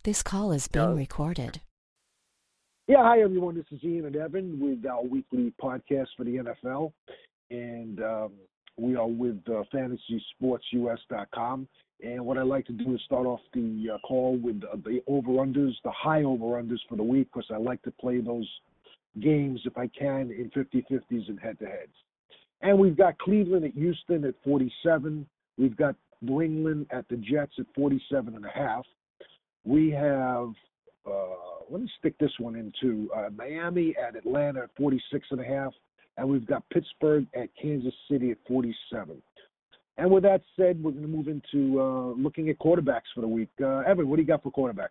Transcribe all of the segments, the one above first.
This call is being recorded. Yeah, hi everyone. This is Ian and Evan with our weekly podcast for the NFL, and we are with FantasySportsUS.com. And what I'd like to do is start off the call with the over-unders, the high over-unders for the week, because I like to play those games, if I can, in 50-50s and head-to-heads. And we've got Cleveland at Houston at 47. We've got New England at the Jets at 47.5. We have, let me stick this one into Miami at Atlanta at 46.5. And we've got Pittsburgh at Kansas City at 47. And with that said, we're going to move into looking at quarterbacks for the week. Evan, what do you got for quarterbacks?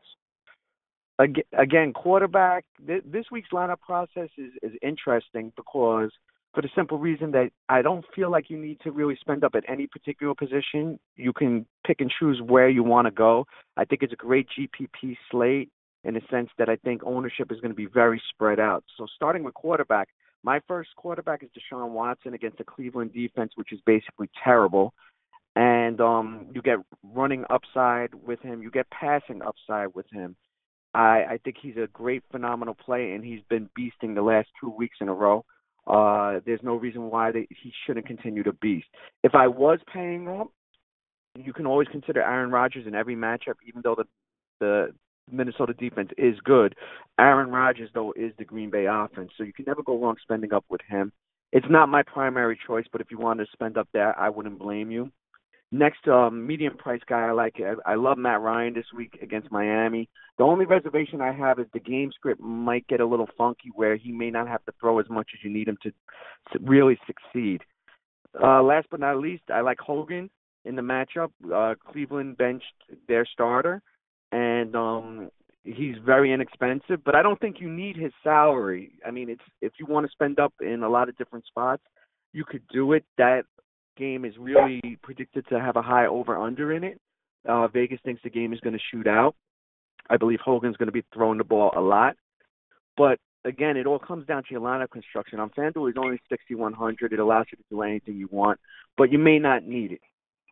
Again, quarterback, this week's lineup process is interesting because for the simple reason that I don't feel like you need to really spend up at any particular position. You can pick and choose where you want to go. I think it's a great GPP slate in the sense that I think ownership is going to be very spread out. So starting with quarterback, my first quarterback is Deshaun Watson against the Cleveland defense, which is basically terrible. And you get running upside with him. You get passing upside with him. I think he's a great, phenomenal play, and he's been beasting the last 2 weeks in a row. There's no reason why he shouldn't continue to beast. If I was paying up, you can always consider Aaron Rodgers in every matchup, even though the Minnesota defense is good. Aaron Rodgers, though, is the Green Bay offense, so you can never go wrong spending up with him. It's not my primary choice, but if you wanted to spend up there, I wouldn't blame you. Next, medium price guy I like. I love Matt Ryan this week against Miami. The only reservation I have is the game script might get a little funky where he may not have to throw as much as you need him to really succeed. Last but not least, I like Hogan in the matchup. Cleveland benched their starter, and he's very inexpensive, but I don't think you need his salary. I mean, if you want to spend up in a lot of different spots, you could do it. That game is really predicted to have a high over-under in it. Vegas thinks the game is going to shoot out. I believe Hogan's going to be throwing the ball a lot. But, again, it all comes down to your lineup construction. On FanDuel, it's only 6,100. It allows you to do anything you want, but you may not need it.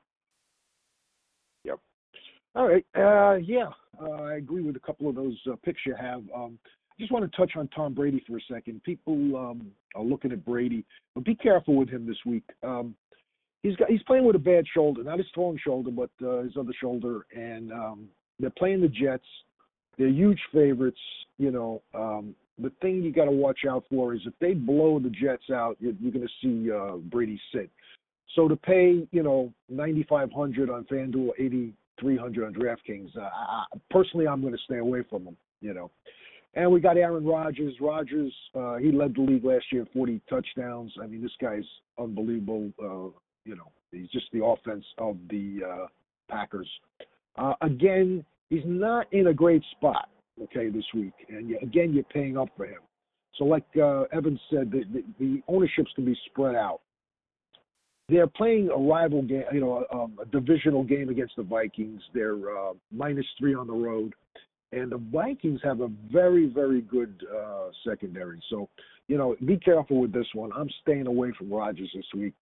Yep. All right. I agree with a couple of those picks you have. I just want to touch on Tom Brady for a second. People are looking at Brady, but be careful with him this week. He's playing with a bad shoulder, not his throwing shoulder, but his other shoulder, and they're playing the Jets. They're huge favorites. You know, the thing you got to watch out for is if they blow the Jets out, you're going to see Brady sit. So to pay, $9,500 on FanDuel, $8,300 on DraftKings, personally, I'm going to stay away from them. And we got Aaron Rodgers. Rodgers, he led the league last year, 40 touchdowns. I mean, this guy's unbelievable. He's just the offense of the Packers. Again, he's not in a great spot, this week. And you're paying up for him. So like Evan said, the ownerships can be spread out. They're playing a rival game, a divisional game against the Vikings. They're -3 on the road. And the Vikings have a very, very good secondary. So, be careful with this one. I'm staying away from Rodgers this week,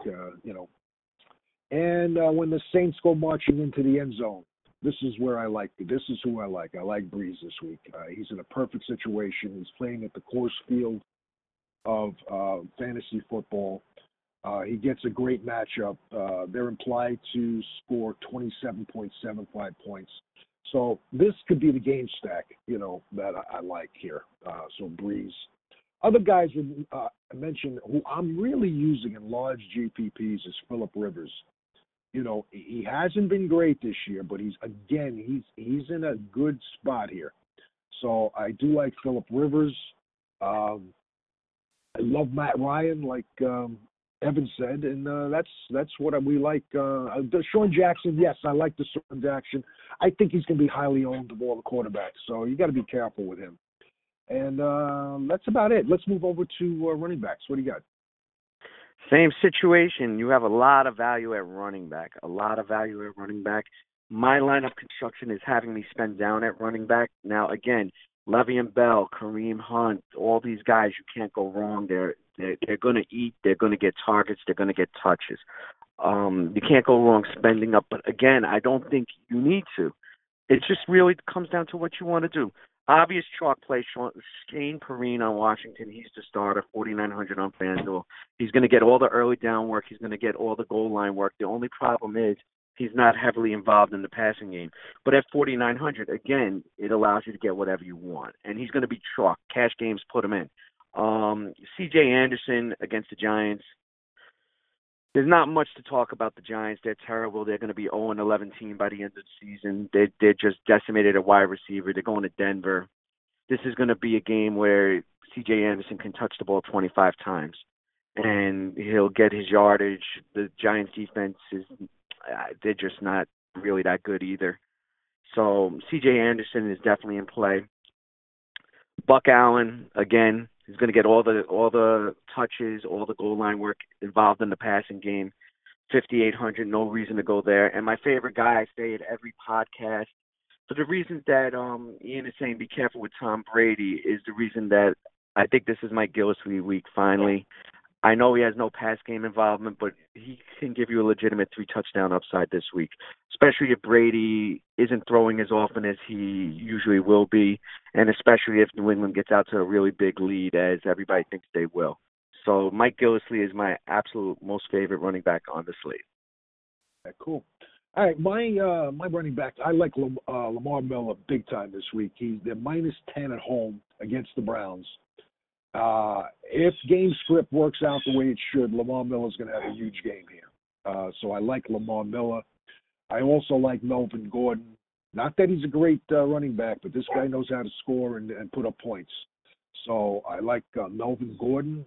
And when the Saints go marching into the end zone, this is where I like it. This is who I like. I like Breeze this week. He's in a perfect situation. He's playing at the Coors Field of fantasy football. He gets a great matchup. They're implied to score 27.75 points. So this could be the game stack, that I like here. So Breeze. Other guys would mention who I'm really using in large GPPs is Phillip Rivers. He hasn't been great this year, but he's in a good spot here. So I do like Phillip Rivers. I love Matt Ryan, like Evan said, and that's what we like. Deshaun Jackson, yes, I like Deshaun Jackson. I think he's going to be highly owned of all the quarterbacks, so you got to be careful with him. And that's about it. Let's move over to running backs. What do you got? Same situation. You have a lot of value at running back. My lineup construction is having me spend down at running back. Now, again, Le'Veon Bell, Kareem Hunt, all these guys, you can't go wrong. They're going to eat. They're going to get targets. They're going to get touches. You can't go wrong spending up. But, again, I don't think you need to. it just really comes down to what you want to do. Obvious chalk play, Shane Perrine on Washington. He's the starter, 4,900 on FanDuel. He's going to get all the early down work. He's going to get all the goal line work. The only problem is he's not heavily involved in the passing game. But at 4,900, again, it allows you to get whatever you want. And he's going to be chalk. Cash games, put him in. C.J. Anderson against the Giants. There's not much to talk about the Giants. They're terrible. They're going to be 0-11 team by the end of the season. They're just decimated at wide receiver. They're going to Denver. This is going to be a game where C.J. Anderson can touch the ball 25 times, and he'll get his yardage. The Giants' defense they're just not really that good either. So C.J. Anderson is definitely in play. Buck Allen, again, he's going to get all the touches, all the goal line work involved in the passing game. 5,800, no reason to go there. And my favorite guy, I say at every podcast, for the reasons that Ian is saying, be careful with Tom Brady, is the reason that I think this is Mike Gillislee week finally. I know he has no pass game involvement, but he can give you a legitimate 3-touchdown upside this week, especially if Brady isn't throwing as often as he usually will be, and especially if New England gets out to a really big lead, as everybody thinks they will. So Mike Gillislee is my absolute most favorite running back on the slate. Yeah, cool. All right, my running back, I like Lamar Miller big time this week. They're -10 at home against the Browns. If game script works out the way it should, Lamar Miller's going to have a huge game here. So I like Lamar Miller. I also like Melvin Gordon. Not that he's a great running back, but this guy knows how to score and put up points. So I like Melvin Gordon.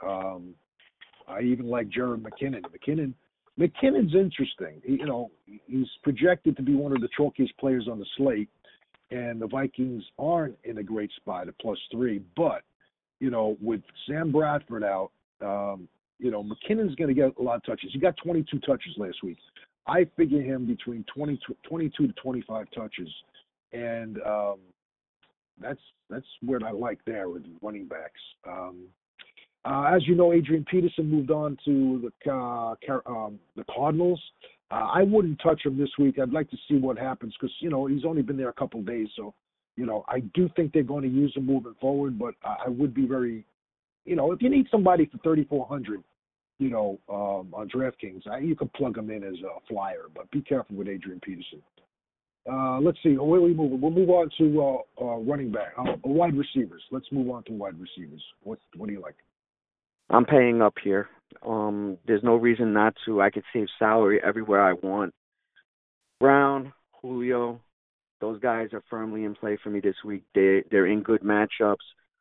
I even like Jared McKinnon. McKinnon's interesting. He's projected to be one of the chalkiest players on the slate, and the Vikings aren't in a great spot at +3, but with Sam Bradford out, McKinnon's going to get a lot of touches. He got 22 touches last week. I figure him between 22 to 25 touches, and that's what I like there with running backs. As you know, Adrian Peterson moved on to the Cardinals. I wouldn't touch him this week. I'd like to see what happens because, he's only been there a couple of days, so I do think they're going to use him moving forward, but I would be very, if you need somebody for 3,400, on DraftKings, you can plug him in as a flyer, but be careful with Adrian Peterson. Let's see, where are we moving? We'll move on to running back, wide receivers. Let's move on to wide receivers. What do you like? I'm paying up here. There's no reason not to. I could save salary everywhere I want. Brown, Julio, those guys are firmly in play for me this week. They're in good matchups.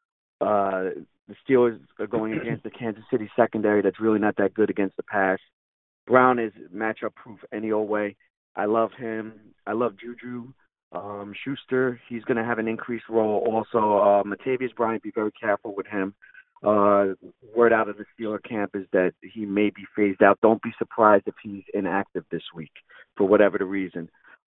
The Steelers are going against the Kansas City secondary that's really not that good against the pass. Brown is matchup proof any old way. I love him. I love Juju Schuster. He's going to have an increased role. Also, Latavius Bryant, be very careful with him. Word out of the Steeler camp is that he may be phased out. Don't be surprised if he's inactive this week for whatever the reason.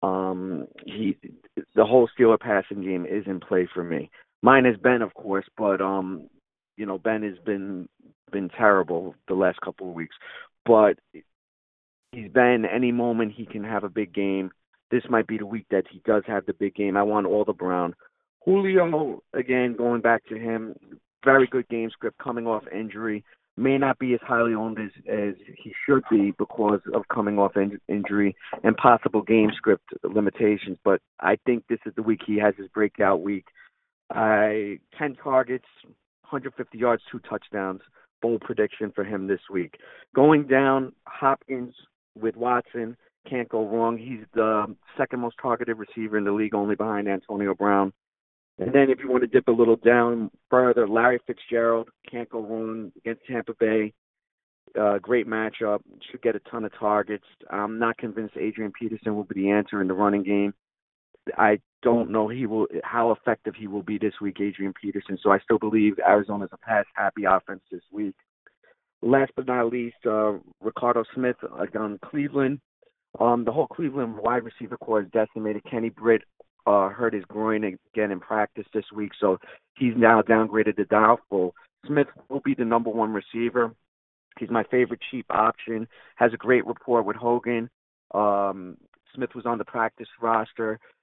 The whole Steeler passing game is in play for me. Mine is Ben, of course, but Ben has been terrible the last couple of weeks. But he's Ben. Any moment he can have a big game. This might be the week that he does have the big game. I want all the Brown. Julio, again, going back to him, very good game script coming off injury. May not be as highly owned as he should be because of coming off injury and possible game script limitations. But I think this is the week he has his breakout week. 10 targets, 150 yards, 2 touchdowns. Bold prediction for him this week. Going down, Hopkins with Watson. Can't go wrong. He's the second most targeted receiver in the league, only behind Antonio Brown. And then if you want to dip a little down further, Larry Fitzgerald, can't go wrong against Tampa Bay. Great matchup. Should get a ton of targets. I'm not convinced Adrian Peterson will be the answer in the running game. I don't know how effective he will be this week, Adrian Peterson. So I still believe Arizona's a pass-happy offense this week. Last but not least, Ricardo Smith on Cleveland. The whole Cleveland wide receiver core is decimated. Kenny Britt hurt his groin again in practice this week, so he's now downgraded to doubtful. Smith will be the number one receiver. He's my favorite cheap option. Has a great rapport with Hogan. Smith was on the practice roster.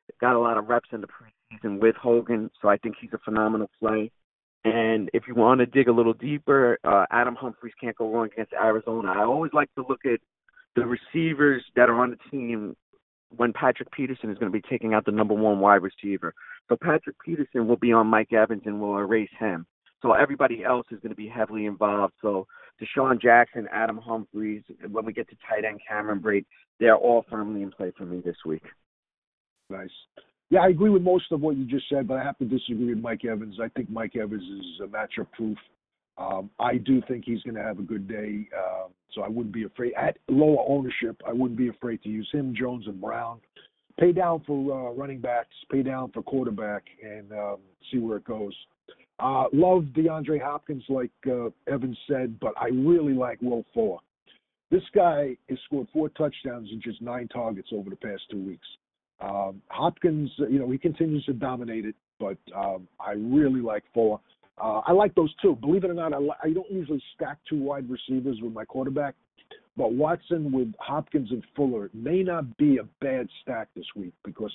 got a lot of reps in the preseason with Hogan, so I think he's a phenomenal play. And if you want to dig a little deeper, Adam Humphries can't go wrong against Arizona. I always like to look at the receivers that are on the team when Patrick Peterson is going to be taking out the number one wide receiver. So Patrick Peterson will be on Mike Evans and will erase him. So everybody else is going to be heavily involved. So Deshaun Jackson, Adam Humphries, when we get to tight end Cameron Brate, they're all firmly in play for me this week. Nice. Yeah, I agree with most of what you just said, but I have to disagree with Mike Evans. I think Mike Evans is matchup proof. I do think he's going to have a good day, so I wouldn't be afraid. At lower ownership, I wouldn't be afraid to use him, Jones, and Brown. Pay down for running backs, pay down for quarterback, and see where it goes. Love DeAndre Hopkins, like Evans said, but I really like Will Fuller. This guy has scored 4 touchdowns in just 9 targets over the past 2 weeks. Hopkins, he continues to dominate it, but I really like Fuller. I like those two. Believe it or not, I don't usually stack 2 wide receivers with my quarterback, but Watson with Hopkins and Fuller may not be a bad stack this week because,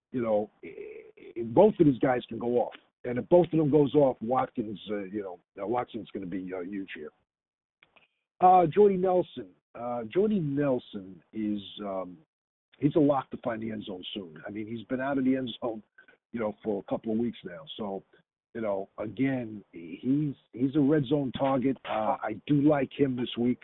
both of these guys can go off. And if both of them goes off, Watson's going to be huge here. Jordy Nelson. Jordy Nelson is he's a lock to find the end zone soon. I mean, he's been out of the end zone, for a couple of weeks now. So, again, he's a red zone target. I do like him this week.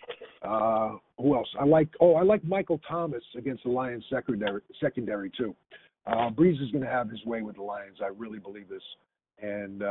Who else? I like Michael Thomas against the Lions secondary too. Breeze is going to have his way with the Lions. I really believe this. And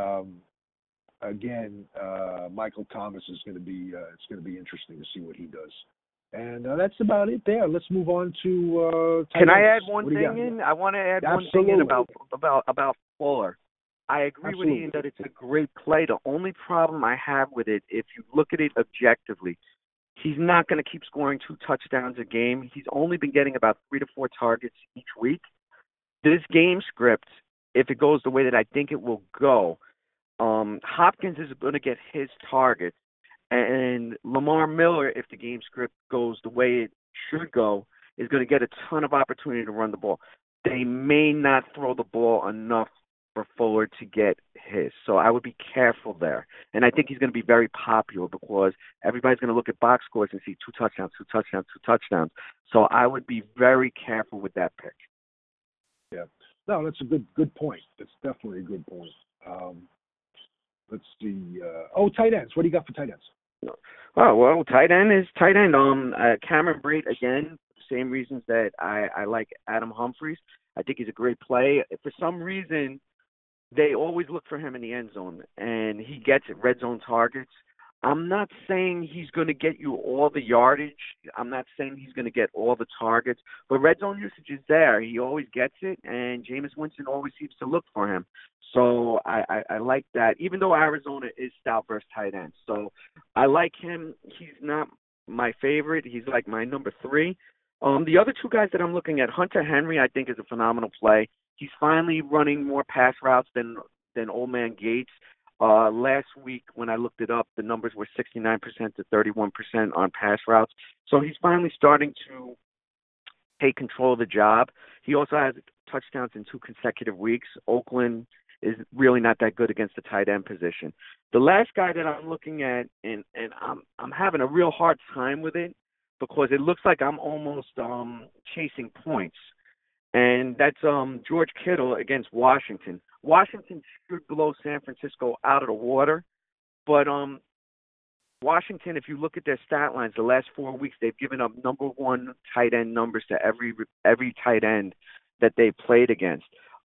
again, Michael Thomas is going to be it's going to be interesting to see what he does. And that's about it there. Let's move on to Can I add one thing in? I want to add one thing in about Fuller. I agree with Ian that it's a great play. The only problem I have with it, if you look at it objectively, he's not going to keep scoring 2 touchdowns a game. He's only been getting about 3 to 4 targets each week. This game script, if it goes the way that I think it will go, Hopkins is going to get his targets, and Lamar Miller, if the game script goes the way it should go, is going to get a ton of opportunity to run the ball. They may not throw the ball enough for Fuller to get his. So I would be careful there. And I think he's going to be very popular because everybody's going to look at box scores and see 2 touchdowns, 2 touchdowns, 2 touchdowns. So I would be very careful with that pick. Yeah. No, that's a good point. That's definitely a good point. Let's see. Tight ends. What do you got for tight ends? Oh, well, tight end is tight end. Cameron Brate, again, same reasons that I like Adam Humphries. I think he's a great play. For some reason, they always look for him in the end zone, and he gets it, red zone targets. I'm not saying he's going to get you all the yardage. I'm not saying he's going to get all the targets. But red zone usage is there. He always gets it, and Jameis Winston always seems to look for him. So I like that, even though Arizona is stout versus tight end. So I like him. He's not my favorite. He's like my number 3. The other 2 guys that I'm looking at, Hunter Henry, I think is a phenomenal play. He's finally running more pass routes than Old Man Gates. Last week, when I looked it up, the numbers were 69% to 31% on pass routes. So he's finally starting to take control of the job. He also has touchdowns in 2 consecutive weeks. Oakland is really not that good against the tight end position. The last guy that I'm looking at, and I'm having a real hard time with it because it looks like I'm almost chasing points, and that's George Kittle against Washington. Washington should blow San Francisco out of the water, but Washington, if you look at their stat lines, the last 4 weeks they've given up number 1 tight end numbers to every tight end that they played against.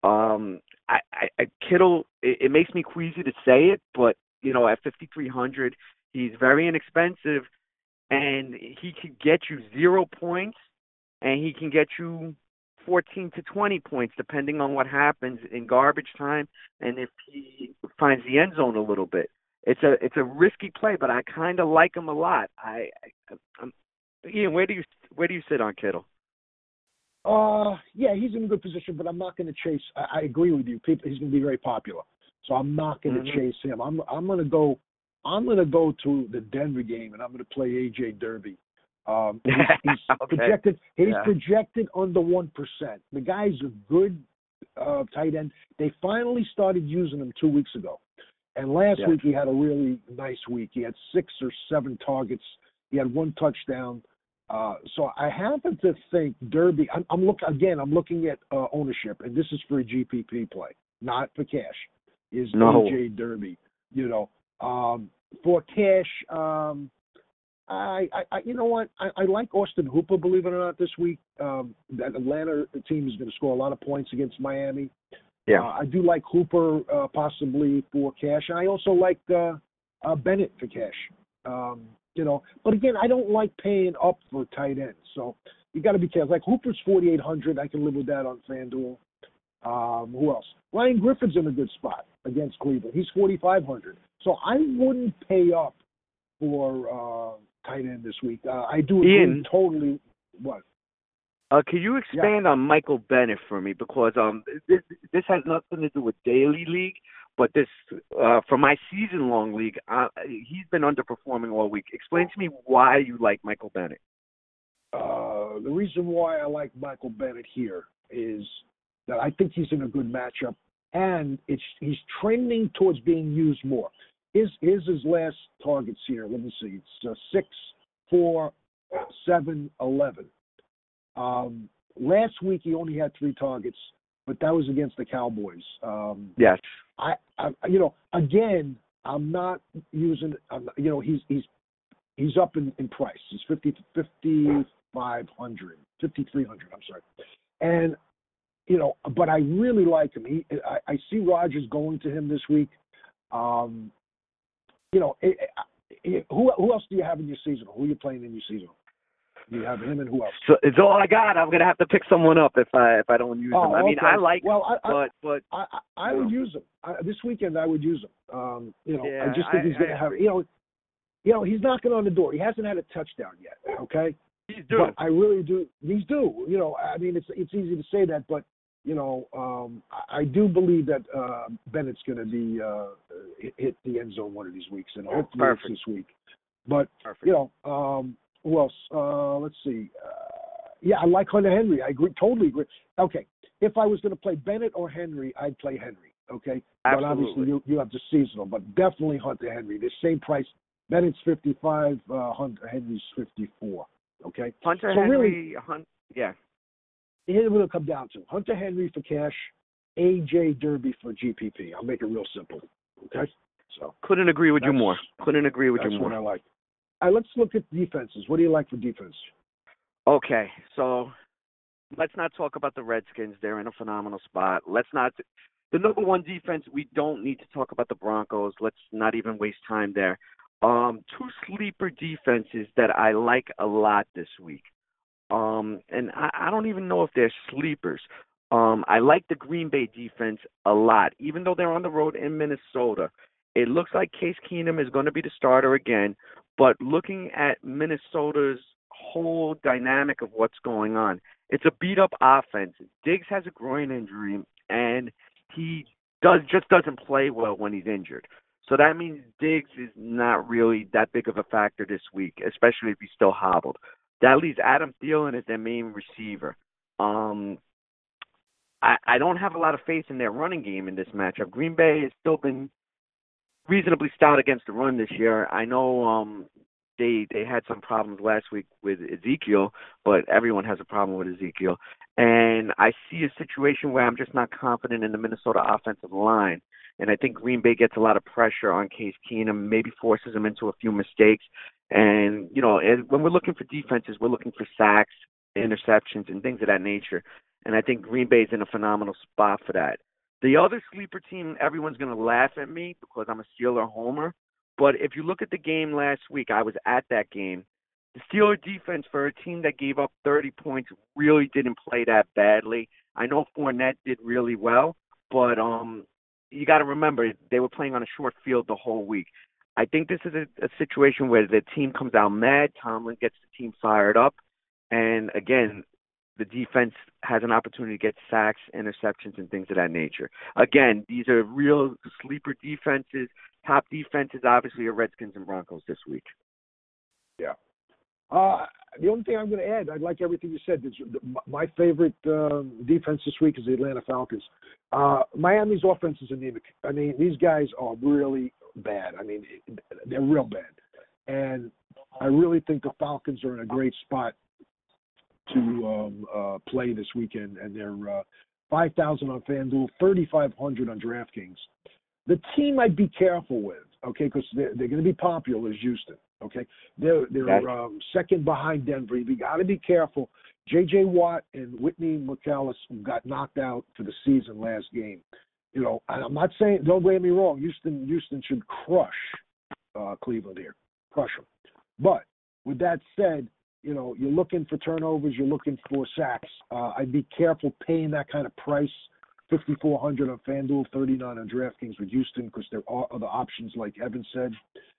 Kittle, it makes me queasy to say it, but at 5,300, he's very inexpensive, and he can get you 0 points, and he can get you 14 to 20 points, depending on what happens in garbage time and if he finds the end zone a little bit. It's a risky play, but I kind of like him a lot. Ian, where do you sit on Kittle? Yeah, he's in a good position, but I'm not going to chase. I agree with you. He's going to be very popular, so I'm not going to chase him. I'm going to go to the Denver game, and I'm going to play AJ Derby. He's Okay. projected. He's Yeah. projected under 1%. The guy's a good tight end. They finally started using him 2 weeks ago, and last week he had a really nice week. He had 6 or 7 targets. He had 1 touchdown. So I happen to think Derby. I'm looking at ownership, and this is for a GPP play, not for cash. Is AJ Derby? For cash, I you know what? I like Austin Hooper, believe it or not, this week. That Atlanta team is going to score a lot of points against Miami. Yeah. I do like Hooper possibly for cash. And I also like Bennett for cash. But again, I don't like paying up for tight ends. So you got to be careful. Like Hooper's 4,800. I can live with that on FanDuel. Who else? Ryan Griffin's in a good spot against Cleveland. He's 4,500. So I wouldn't pay up for tight end this week. I do agree Ian, totally. What? Can you expand on Michael Bennett for me? Because this has nothing to do with daily league, but this for my season-long league, he's been underperforming all week. Explain to me why you like Michael Bennett. The reason why I like Michael Bennett here is that I think he's in a good matchup, and he's trending towards being used more. Here's his last targets here. Let me see. It's 6, 4, 7, 11. Last week he only had 3 targets, but that was against the Cowboys. Yes. Again, I'm not using. He's up in price. He's 5,300. I'm sorry, and but I really like him. I see Rodgers going to him this week. Who else do you have in your seasonal? Who are you playing in your seasonal? You have him and who else? So it's all I got. I'm gonna have to pick someone up if I don't use him. I mean, okay. I like him, but I would use him this weekend. I would use him. I just think he's gonna have. He's knocking on the door. He hasn't had a touchdown yet. Okay. He's due. But I really do. He's due. I mean, it's easy to say that, but I do believe that Bennett's going to be hit the end zone one of these weeks, and hopefully it's this week. But who else? Let's see. I like Hunter Henry. I totally agree. Okay, if I was going to play Bennett or Henry, I'd play Henry. Okay, absolutely. But obviously you have the seasonal, but definitely Hunter Henry. The same price. Bennett's 55. Hunter Henry's 54. Okay. Hunter so Henry. Really, here's what it'll come down to: Hunter Henry for cash, AJ Derby for GPP. I'll make it real simple. Okay. So couldn't agree with you more. Couldn't agree with you more. That's what I like. All right, let's look at defenses. What do you like for defense? Okay, so let's not talk about the Redskins. They're in a phenomenal spot. The number one defense, we don't need to talk about the Broncos. Let's not even waste time there. 2 sleeper defenses that I like a lot this week. And I don't even know if they're sleepers. I like the Green Bay defense a lot, even though they're on the road in Minnesota. It looks like Case Keenum is going to be the starter again, but looking at Minnesota's whole dynamic of what's going on, it's a beat-up offense. Diggs has a groin injury, and he just doesn't play well when he's injured. So that means Diggs is not really that big of a factor this week, especially if he's still hobbled. That leaves Adam Thielen as their main receiver. I don't have a lot of faith in their running game in this matchup. Green Bay has still been reasonably stout against the run this year. I know they had some problems last week with Ezekiel, but everyone has a problem with Ezekiel. And I see a situation where I'm just not confident in the Minnesota offensive line. And I think Green Bay gets a lot of pressure on Case Keenum, maybe forces him into a few mistakes. And, when we're looking for defenses, we're looking for sacks, interceptions, and things of that nature. And I think Green Bay's in a phenomenal spot for that. The other sleeper team, everyone's going to laugh at me because I'm a Steeler homer. But if you look at the game last week, I was at that game. The Steeler defense, for a team that gave up 30 points, really didn't play that badly. I know Fournette did really well, but you got to remember, they were playing on a short field the whole week. I think this is a situation where the team comes out mad, Tomlin gets the team fired up, and again, the defense has an opportunity to get sacks, interceptions, and things of that nature. Again, these are real sleeper defenses. Top defenses, obviously, are Redskins and Broncos this week. Yeah. The only thing I'm going to add, I like everything you said. My favorite defense this week is the Atlanta Falcons. Miami's offense is anemic. I mean, these guys are really bad. I mean, they're real bad. And I really think the Falcons are in a great spot to play this weekend. And they're 5,000 on FanDuel, 3,500 on DraftKings. The team I'd be careful with, okay, because they're going to be popular, is Houston. Okay, they're second behind Denver. You got to be careful. J.J. Watt and Whitney McAllis got knocked out for the season last game. You know, I'm not saying, don't get me wrong, Houston should crush Cleveland here, crush them. But with that said, you know, you're looking for turnovers, you're looking for sacks. I'd be careful paying that kind of price. 5,400 on FanDuel, 39 on DraftKings with Houston, because there are other options, like Evan said.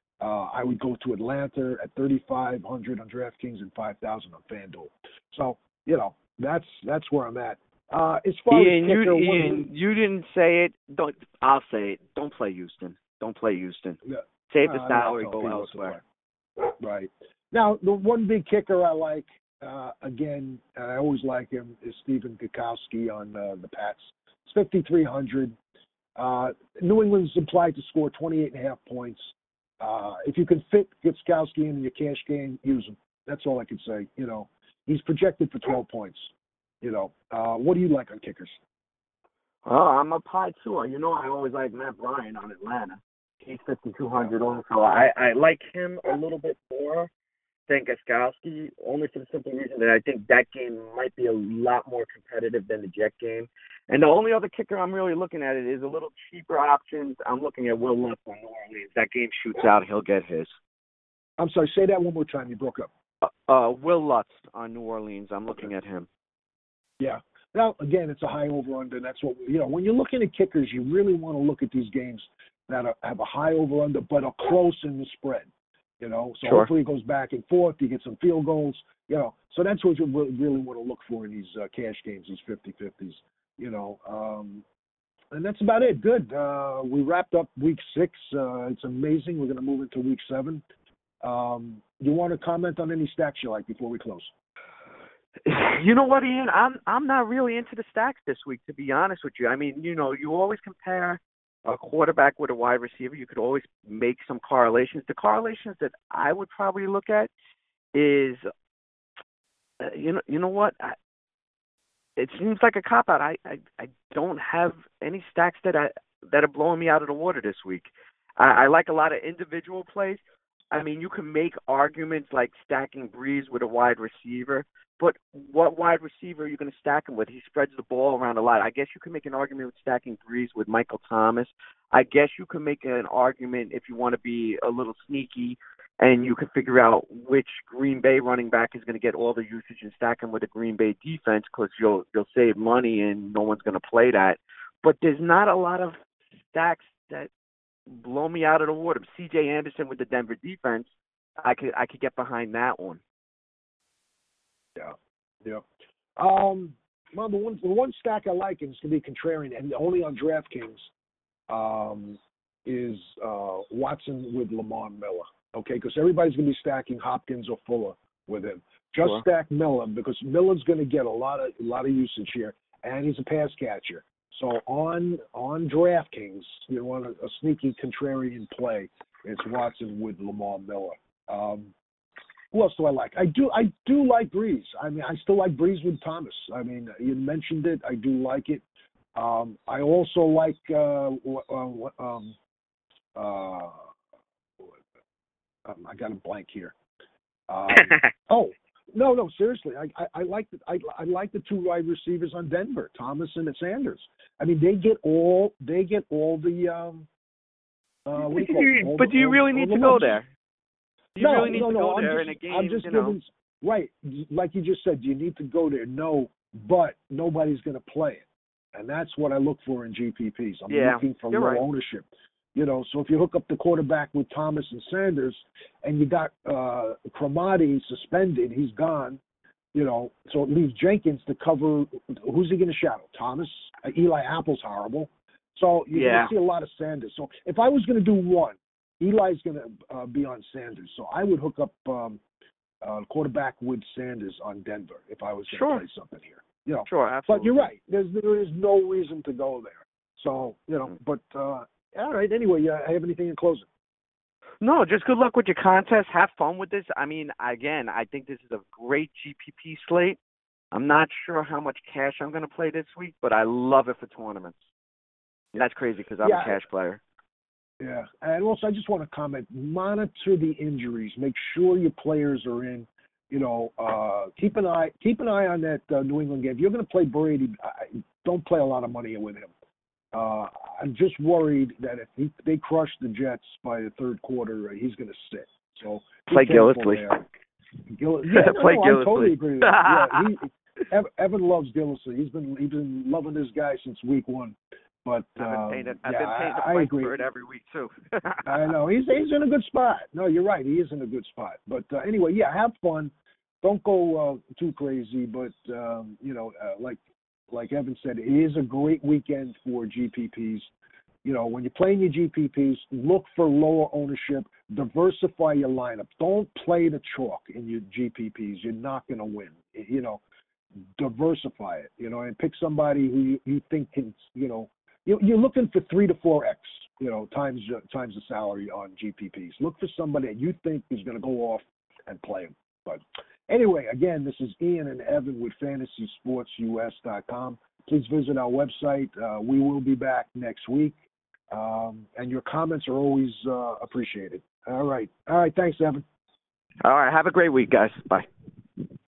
I would go to Atlanta at 3,500 on DraftKings and 5,000 on FanDuel. So, you know, that's where I'm at. As far Ian, as kicker, you didn't say it. I'll say it. Don't play Houston. Don't play Houston. Yeah. Save the salary, go elsewhere. Right. Now, the one big kicker I like, again, and I always like him, is Stephen Gutowski on the Pats. It's 5,300. New England's implied to score 28.5 points. If you can fit Gutowski in your cash game, use him. That's all I can say. You know, he's projected for 12 points. You know, what do you like on kickers? I'm a pie too. You know, I always like Matt Bryan on Atlanta. He's 5,200 also. I like him a little bit more than Gutowski, only for the simple reason that I think that game might be a lot more competitive than the Jet game. And the only other kicker I'm really looking at is a little cheaper options. I'm looking at Will Lutz on New Orleans. That game shoots out, he'll get his. I'm sorry, say that one more time. You broke up. Will Lutz on New Orleans. I'm looking at him. Yeah. Now, again, it's a high over-under. That's what, you know, when you're looking at kickers, you really want to look at these games that have a high over-under but are close in the spread. You know, so Sure. Hopefully it goes back and forth. You get some field goals. You know, so that's what you really want to look for in these cash games, these 50-50s. You know, and that's about it. Good. We wrapped up week 6. It's amazing. We're going to move into week 7. You want to comment on any stacks you like before we close? You know what, Ian? I'm not really into the stacks this week, to be honest with you. I mean, you know, you always compare a quarterback with a wide receiver. You could always make some correlations. The correlations that I would probably look at is, you know what? It seems like a cop-out. I don't have any stacks that are blowing me out of the water this week. I like a lot of individual plays. I mean, you can make arguments like stacking Breeze with a wide receiver, but what wide receiver are you going to stack him with? He spreads the ball around a lot. I guess you can make an argument with stacking Breeze with Michael Thomas. I guess you can make an argument if you want to be a little sneaky and you can figure out which Green Bay running back is going to get all the usage and stack him with a Green Bay defense, because you'll save money and no one's going to play that. But there's not a lot of stacks that blow me out of the water. C.J. Anderson with the Denver defense, I could get behind that one. Yeah. Well, the one stack I like, and it's going to be contrarian, and only on DraftKings, is Watson with Lamar Miller. Okay, because everybody's going to be stacking Hopkins or Fuller with him. Just Sure. stack Miller, because Miller's going to get a lot of usage here, and he's a pass catcher. So on DraftKings, you want a sneaky contrarian play. It's Watson with Lamar Miller. Who else do I like? I do like Breeze. I mean, I still like Breeze with Thomas. I mean, you mentioned it. I do like it. I also like I got a blank here. No, seriously. I like the two wide receivers on Denver, Thomas and Sanders. I mean, they get all the what do you call it? But do you really need to go there? Do you No, really need to go I'm there just, in a game? I'm just you know? giving, right, like you just said, do you need to go there? No, but nobody's going to play it. And that's what I look for in GPPs. I'm looking for low ownership. You know, so if you hook up the quarterback with Thomas and Sanders, and you got Cromartie suspended, he's gone, you know, so it leaves Jenkins to cover. Who's he going to shadow? Thomas? Eli Apple's horrible. So you're going to see a lot of Sanders. So if I was going to do one, Eli's going to be on Sanders. So I would hook up quarterback with Sanders on Denver if I was going to Sure. play something here. You know, Sure, absolutely. but you're right. There is no reason to go there. So you know, but all right. Anyway, have anything in closing? No, just good luck with your contest. Have fun with this. I mean, again, I think this is a great GPP slate. I'm not sure how much cash I'm going to play this week, but I love it for tournaments. And that's crazy because I'm a cash player. Yeah, and also I just want to comment: monitor the injuries. Make sure your players are in. You know, keep an eye on that New England game. If you're going to play Brady, don't play a lot of money with him. I'm just worried that if they crush the Jets by the third quarter, he's going to sit. So play Gillislee. I totally agree with that. Yeah, Evan loves Gillislee. He's been loving this guy since week one. But I've been paying the I price agree. for it every week too. I know he's in a good spot. No, you're right. He is in a good spot. But anyway, have fun. Don't go too crazy. But you know, like Evan said, it is a great weekend for GPPs. You know, when you're playing your GPPs, look for lower ownership. Diversify your lineup. Don't play the chalk in your GPPs. You're not going to win. You know, diversify it. You know, and pick somebody who you think can. You know, you're looking for 3 to 4x. You know, times the salary on GPPs. Look for somebody that you think is going to go off and play him. But anyway, again, this is Ian and Evan with FantasySportsUS.com. Please visit our website. We will be back next week. And your comments are always appreciated. All right. Thanks, Evan. All right. Have a great week, guys. Bye.